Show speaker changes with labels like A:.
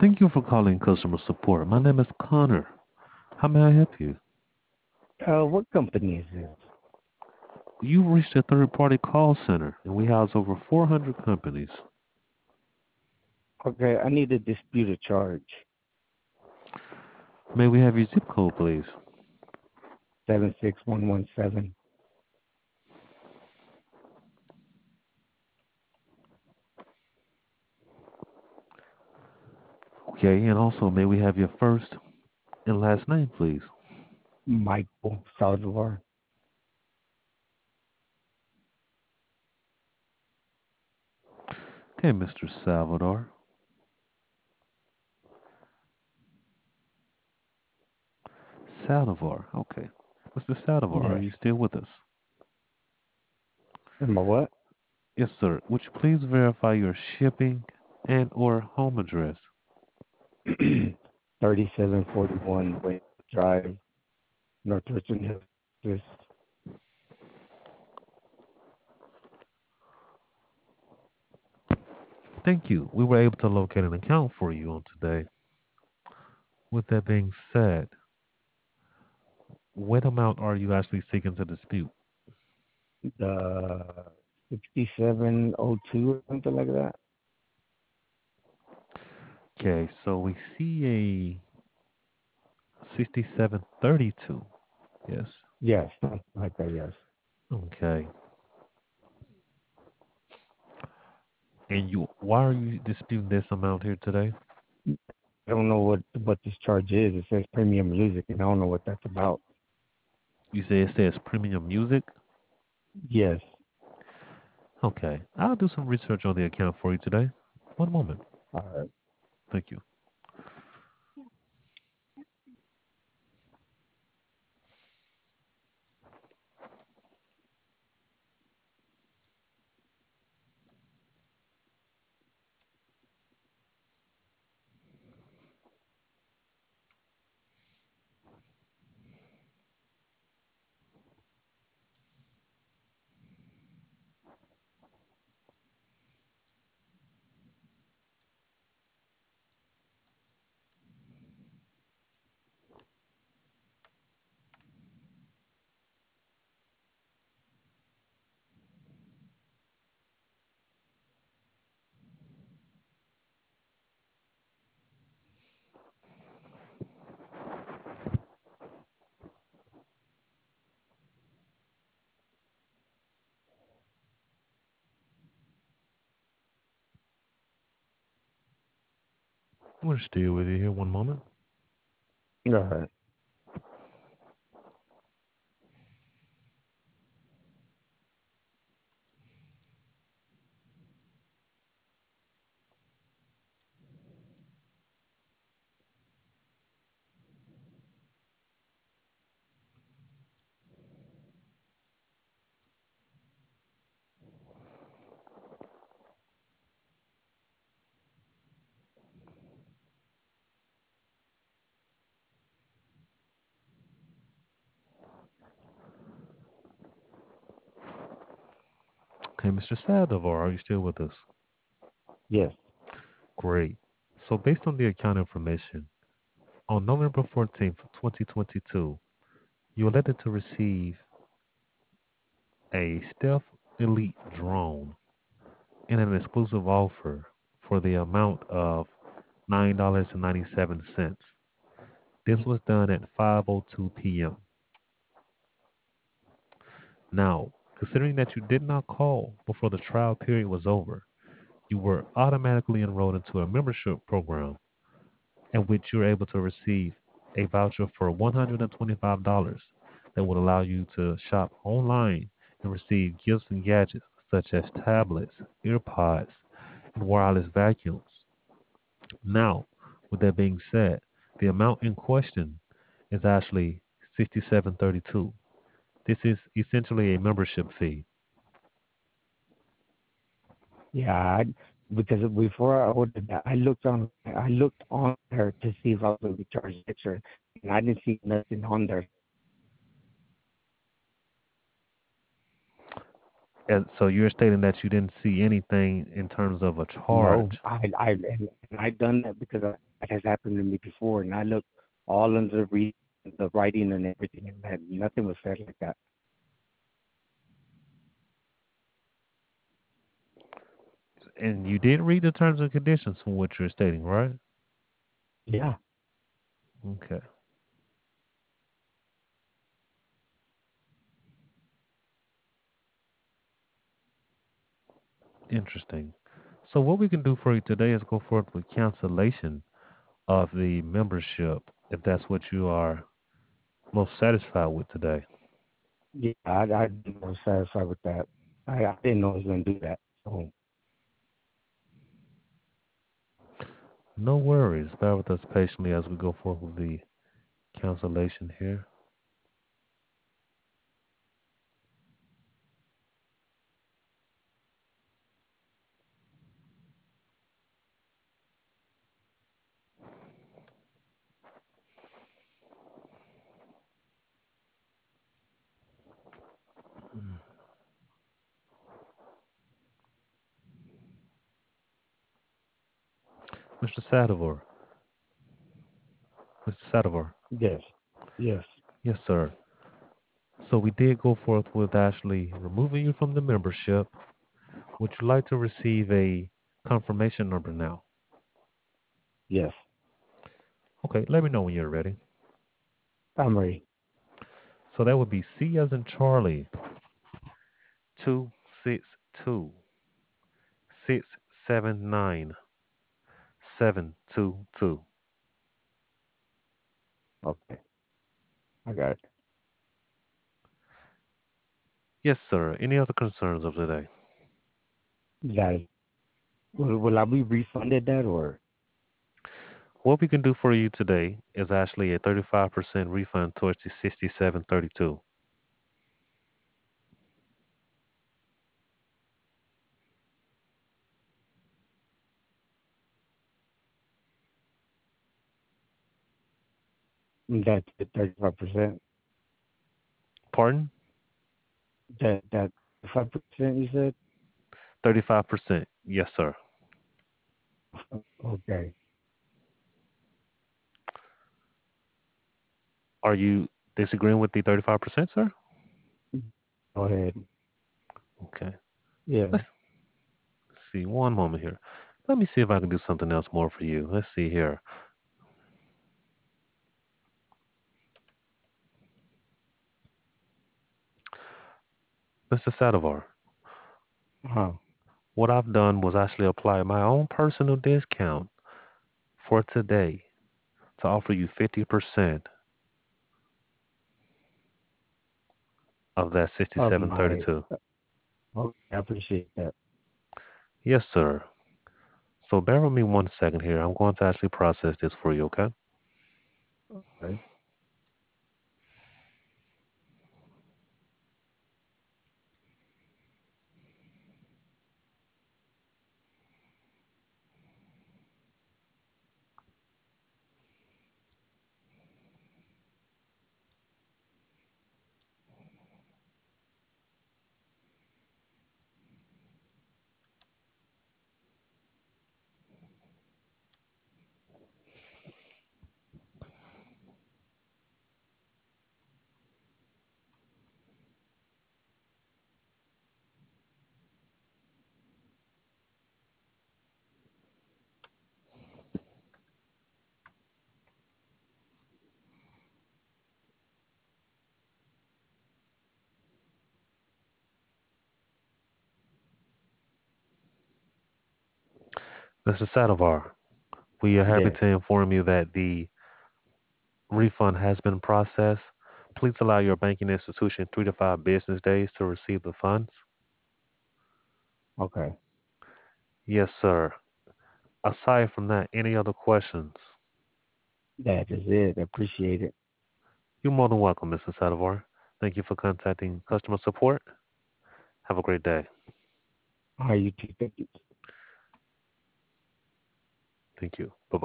A: Thank you for calling customer support. My name is Connor. How may I help you?
B: What company is this?
A: You reached a third party call center and we house over 400 companies.
B: Okay, I need to dispute a charge.
A: May we have your zip code, please?
B: 76117.
A: Okay, and also may we have your first and last name, please?
B: Michael Saldivar.
A: Okay, Mr. Salvador. Saldivar. Okay. Mr. Saldivar, are
B: Yes.
A: you still with us?
B: Am I what?
A: Yes, sir. Would you please verify your shipping and or home address?
B: 3741 Wayne Drive, Northwestern Hills. This-
A: Thank you. We were able to locate an account for you on today. With that being said, what amount are you actually seeking to dispute?
B: The 6702 or something like that?
A: Okay, so we see a 6732. Yes.
B: Yes, something like that, yes.
A: Okay. And why are you disputing this amount here today?
B: I don't know what this charge is. It says premium music, and I don't know what that's about.
A: You say it says premium music?
B: Yes.
A: Okay. I'll do some research on the account for you today. One moment.
B: Uh,
A: Thank you. We're still with you here. One moment.
B: all right.
A: Okay, Mr. Saldivar, are you still with us?
B: Yes.
A: Great. So, based on the account information, on November 14th, 2022, you elected to receive a Stealth Elite drone in an exclusive offer for the amount of $9.97. This was done at 5:02 p.m. Now, considering that you did not call before the trial period was over, you were automatically enrolled into a membership program in which you're able to receive a voucher for $125 that would allow you to shop online and receive gifts and gadgets such as tablets, earpods, and wireless vacuums. Now, with that being said, the amount in question is actually 6732. This is essentially a membership fee.
B: Yeah, because before I ordered that, I looked on there to see if I was going to be charged extra, and I didn't see nothing on there.
A: And so you're stating that you didn't see anything in terms of a
B: No,
A: charge.
B: and I done that because that has happened to me before, and I looked all under the writing and everything, and nothing was said like that.
A: And you did read the terms and conditions from what you're stating, right?
B: Yeah,
A: Okay. Interesting. So what we can do for you today is go forth with cancellation of the membership if that's what you are most satisfied with today.
B: yeah, I was satisfied with that. I didn't know I was gonna do that. So
A: No worries. Bear with us patiently as we go forth with the cancellation here. Mr. Sadovor. Mr. Sadovor.
B: yes, yes,
A: Yes, sir. So we did go forth with actually removing you from the membership. Would you like to receive a confirmation number now?
B: yes.
A: Okay, let me know when you're ready.
B: I'm ready.
A: So that would be C as in Charlie, 262 679 722.
B: Okay, I got it.
A: Yes, sir. Any other concerns of today?
B: Got it. Will I be refunded that or?
A: What we can do for you today is actually a 35% refund towards the 6732.
B: That's the 35%.
A: Pardon?
B: That 5% you said?
A: 35%. Yes, sir.
B: Okay.
A: Are you disagreeing with the 35%, sir?
B: Go ahead.
A: Okay.
B: Yeah.
A: Let's see. One moment here. Let me see if I can do something else more for you. Let's see here. Mr. Sadovar,
B: Huh.
A: what I've done was actually apply my own personal discount for today to offer you 50% of that
B: Of my.
A: 6732.
B: Okay, I appreciate that.
A: Yes, sir. So bear with me 1 second here. I'm going to actually process this for you, okay?
B: Okay.
A: Mr. Sadovar, we are happy
B: Yes.
A: to inform you that the refund has been processed. Please allow your banking institution 3 to 5 business days to receive the funds.
B: Okay.
A: Yes, sir. Aside from that, any other questions?
B: That is it. I appreciate it.
A: You're more than welcome, Mr. Sadovar. Thank you for contacting customer support. Have a great day.
B: How you too. Thank you.
A: Thank you. Bye bye.